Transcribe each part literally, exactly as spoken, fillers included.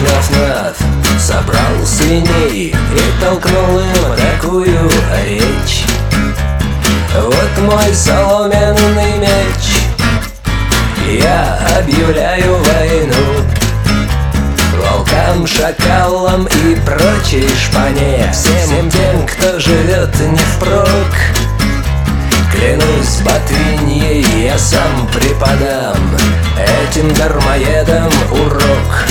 наф-наф собрал свиней и толкнул им такую речь: вот мой соломенный меч, я объявляю войну волкам, шакалам и прочей шпане, всем тем, кто живет не впрок. Клянусь ботвиньей, я сам преподам этим дармоедам урок.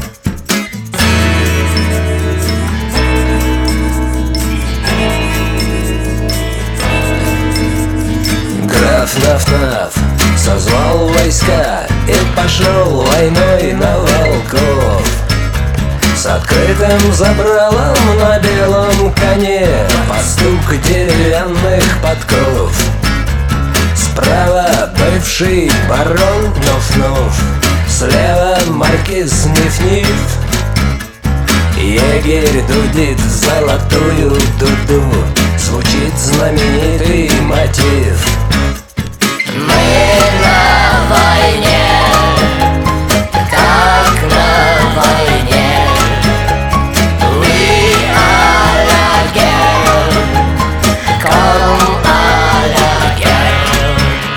Граф Наф-Наф созвал войска и пошел войной на волков. С открытым забралом на белом коне, под стук деревянных подков. Справа бывший барон Нуф-Нуф, слева маркиз Ниф-Ниф. Егерь дудит золотую дуду, звучит знаменитый мотив. Мы на войне, как на войне. We are again, come again.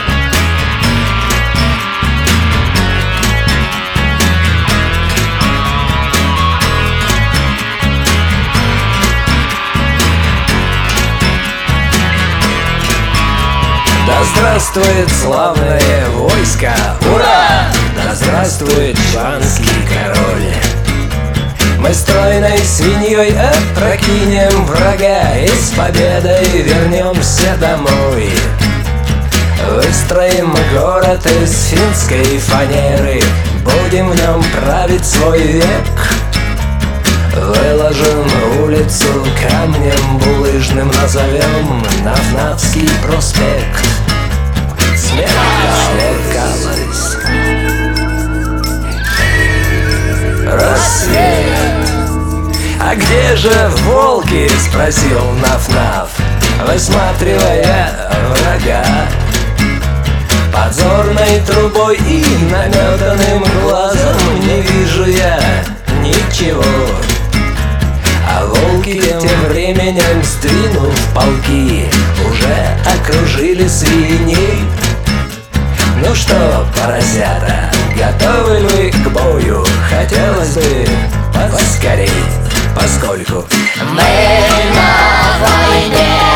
Да здравствует славное войско! Ура! Да здравствует шванский король! Мы стройной свиньей опрокинем врага и с победой вернемся домой. Выстроим город из финской фанеры, будем в нем править свой век. Выложим улицу камнем булыжным, назовем Наф-Нафский проспект. Смеркалось, рассвет. А где же волки? Спросил Наф-Наф, высматривая врага. Подзорной трубой и наметанным глазом не вижу я ничего. А волки тем временем, сдвинув полки, уже окружили свиней. Ну что, поросята, готовы вы к бою? Хотелось бы поскорей, поскольку мы на войне.